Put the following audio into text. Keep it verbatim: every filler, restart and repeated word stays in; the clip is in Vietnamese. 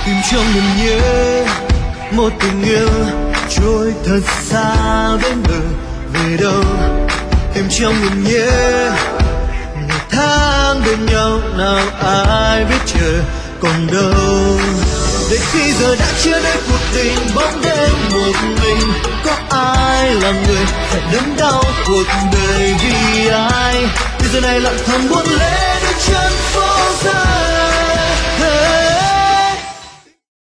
tìm trong niềm nhớ một tình yêu trôi thật xa bên bờ về đâu. Tìm trong niềm nhớ ngày tháng bên nhau nào ai biết chờ còn đâu. Để khi giờ đã chia đôi cuộc tình bóng đêm một mình, có ai là người phải đớn đau cuộc đời vì ai? Bây giờ này lặng thầm buông lệ bước chân phố dài.